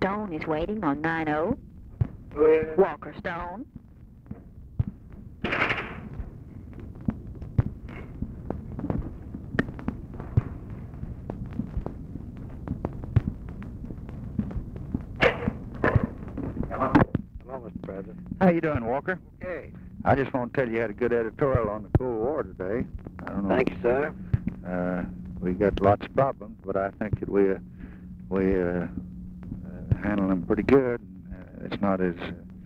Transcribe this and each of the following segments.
Stone is waiting on 90. Walker Stone. Hello, Mr. President. How you doing, Walker? Okay. I just want to tell you had a good editorial on the Cold War today. I don't know. Thank you, sir. We got lots of problems, but I think that we handle them pretty good. It's not as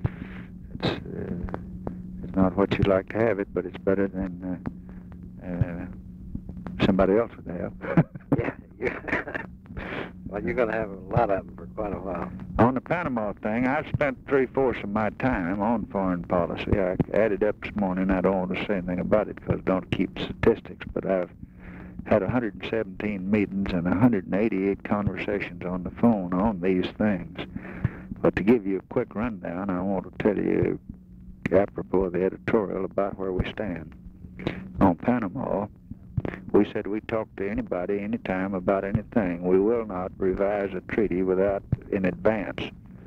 it's not what you'd like to have it, but it's better than somebody else would have. Yeah. Well, you're going to have a lot of them for quite a while. On the Panama thing, I've spent 3/4 of my time on foreign policy. I added up this morning. I don't want to say anything about it because I don't keep statistics, but I've had 117 meetings and 188 conversations on the phone on these things. But to give you a quick rundown, I want to tell you, apropos of the editorial, about where we stand. On Panama, we said we'd talk to anybody, anytime, about anything. We will not revise a treaty without in advance.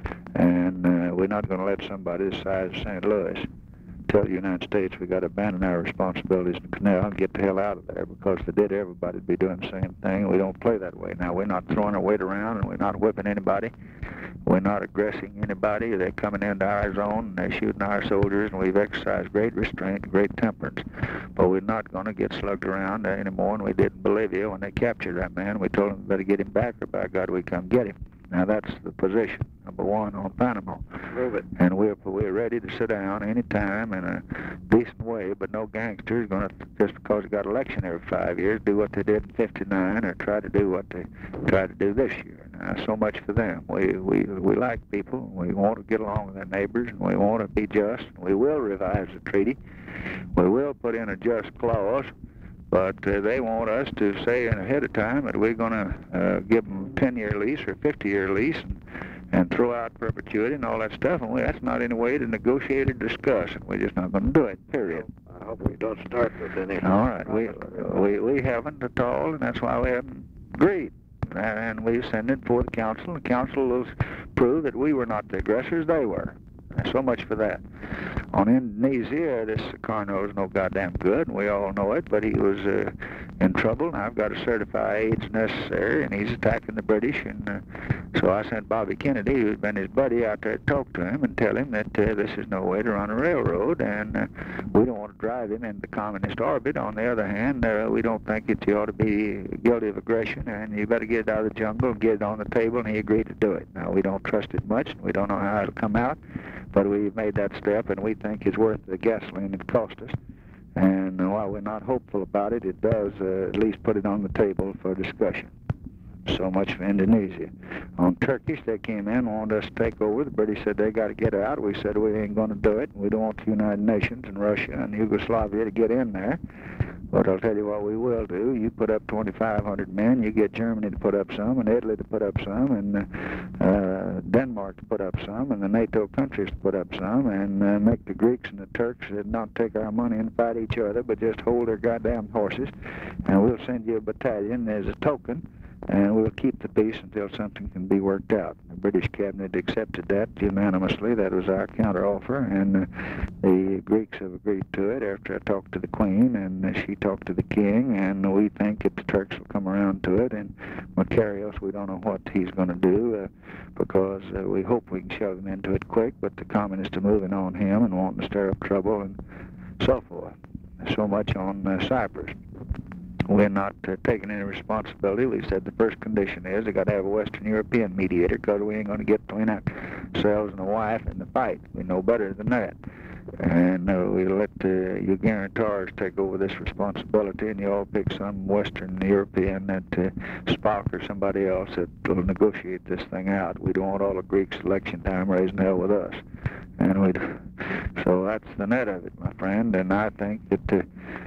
And we're not going to let somebody the size of St. Louis tell the United States we got to abandon our responsibilities in the canal and get the hell out of there, because if they did, everybody would be doing the same thing. We don't play that way. Now, we're not throwing our weight around, and we're not whipping anybody. We're not aggressing anybody. They're coming into our zone, and they're shooting our soldiers, and we've exercised great restraint, great temperance. But we're not going to get slugged around any more than we did in Bolivia when they captured that man. We told them we better get him back, or by God, we come get him. Now, that's the position, number one, on Panama. Move it. And we're ready to sit down any time in a decent way, but no gangsters going to, just because they got election every 5 years, do what they did in '59 or try to do what they tried to do this year. Now, so much for them. We like people. We want to get along with our neighbors, and we want to be just. We will revise the treaty. We will put in a just clause. But they want us to say ahead of time that we're going to give them a 10-year lease or 50-year lease and throw out perpetuity and all that stuff. And that's not any way to negotiate or discuss. And we're just not going to do it, period. I hope we don't start with any. All right. We haven't at all, and that's why we haven't agreed. And we send it for the council. The council will prove that we were not the aggressors, they were. So much for that. On Indonesia, this Sukarno is no goddamn good, and we all know it, but he was in trouble, and I've got to certify aid's necessary, and he's attacking the British, and so I sent Bobby Kennedy, who's been his buddy, out there to talk to him and tell him that this is no way to run a railroad, and we don't want to drive him into communist orbit. On the other hand, we don't think that you ought to be guilty of aggression, and you better get it out of the jungle and get it on the table, and he agreed to do it. Now, we don't trust it much, and we don't know how it'll come out, but we've made that step, and we think it's worth the gasoline it cost us. And while we're not hopeful about it, it does at least put it on the table for discussion. So much for Indonesia. On Turkish, they came in, wanted us to take over. The British said they got to get out. We said we ain't going to do it. We don't want the United Nations and Russia and Yugoslavia to get in there. But I'll tell you what we will do. You put up 2,500 men. You get Germany to put up some, and Italy to put up some, and Denmark to put up some, and the NATO countries to put up some, and make the Greeks and the Turks not take our money and fight each other, but just hold their goddamn horses. And we'll send you a battalion as a token, and we'll keep the peace until something can be worked out. The British cabinet accepted that unanimously. That was our counteroffer, and the Greeks have agreed to it after I talked to the Queen, and she talked to the King, and we think that the Turks will come around to it, and Makarios, we don't know what he's going to do, because we hope we can shove him into it quick, but the communists are moving on him and wanting to stir up trouble and so forth. So much on Cyprus. We're not taking any responsibility. We said the first condition is they got to have a Western European mediator, because we ain't going to get between ourselves and the wife in the fight. We know better than that. And we let your guarantors take over this responsibility, and you all pick some Western European, that Spock or somebody else, that will negotiate this thing out. We don't want all the Greeks election time raising hell with us. And so that's the net of it, my friend. And I think that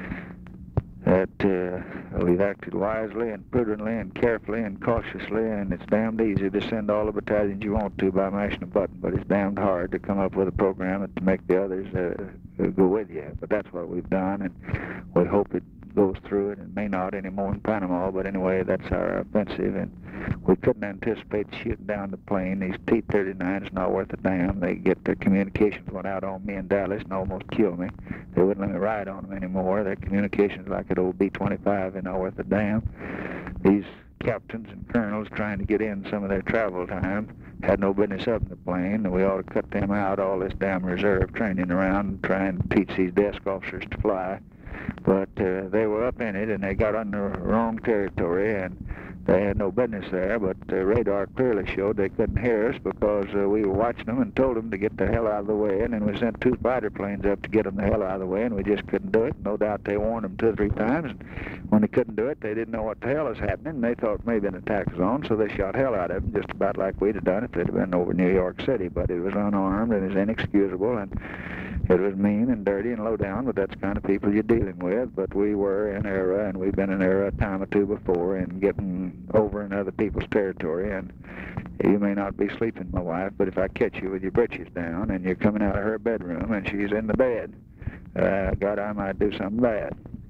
we've acted wisely and prudently and carefully and cautiously, and it's damned easy to send all the battalions you want to by mashing a button, but it's damned hard to come up with a program to make the others go with you. But that's what we've done, and we hope it goes through it and may not anymore in Panama, but anyway, that's our offensive, and we couldn't anticipate shooting down the plane. These T-39s not worth a damn. They get their communications went out on me in Dallas and almost killed me. They wouldn't let me ride on them anymore. Their communications like an old B-25 and not worth a damn. These captains and colonels trying to get in some of their travel time had no business up in the plane, and we ought to cut them out, all this damn reserve training around and trying to teach these desk officers to fly. But they were up in it, and they got on the wrong territory, and they had no business there, but radar clearly showed they couldn't hear us because we were watching them and told them to get the hell out of the way, and then we sent 2 fighter planes up to get them the hell out of the way, and we just couldn't do it. No doubt they warned them 2 or 3 times, and when they couldn't do it, they didn't know what the hell was happening, and they thought maybe an attack was on, so they shot hell out of them, just about like we'd have done if they'd have been over New York City, but it was unarmed, and it was inexcusable, and it was mean and dirty and low down, but that's the kind of people you're dealing with. But we were in error, and we've been in error a time or 2 before in getting over in other people's territory. And you may not be sleeping, my wife, but if I catch you with your britches down and you're coming out of her bedroom and she's in the bed, God, I might do something bad.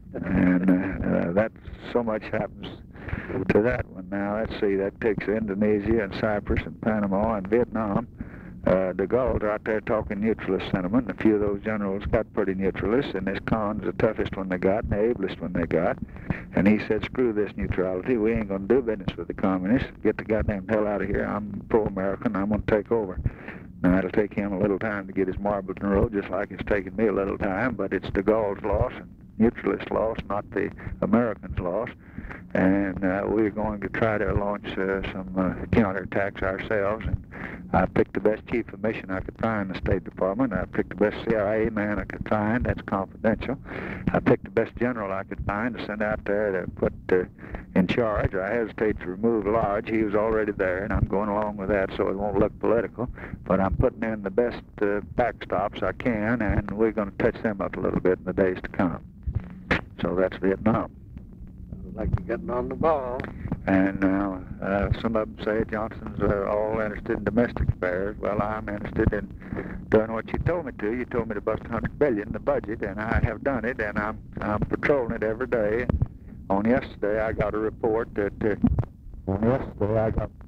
And that so much happens to that one. Now, let's see, that takes Indonesia and Cyprus and Panama and Vietnam. De Gaulle's out there talking neutralist sentiment. A few of those generals got pretty neutralist, and this Kahn's the toughest one they got and the ablest one they got. And he said, screw this neutrality. We ain't going to do business with the communists. Get the goddamn hell out of here. I'm pro-American. I'm going to take over. Now, it'll take him a little time to get his marbles in a row, just like it's taken me a little time, but it's de Gaulle's loss and neutralist loss, not the Americans' loss. And we're going to try to launch some counterattacks ourselves. And I picked the best chief of mission I could find in the State Department. I picked the best CIA man I could find. That's confidential. I picked the best general I could find to send out there to put in charge. I hesitate to remove Lodge. He was already there, and I'm going along with that so it won't look political. But I'm putting in the best backstops I can, and we're going to touch them up a little bit in the days to come. So that's Vietnam. Like you're getting on the ball. And some of them say Johnson's all interested in domestic affairs. Well, I'm interested in doing what you told me to. You told me to bust $100 billion in the budget, and I have done it, and I'm patrolling it every day. On yesterday, I got a report that. On yesterday, I got.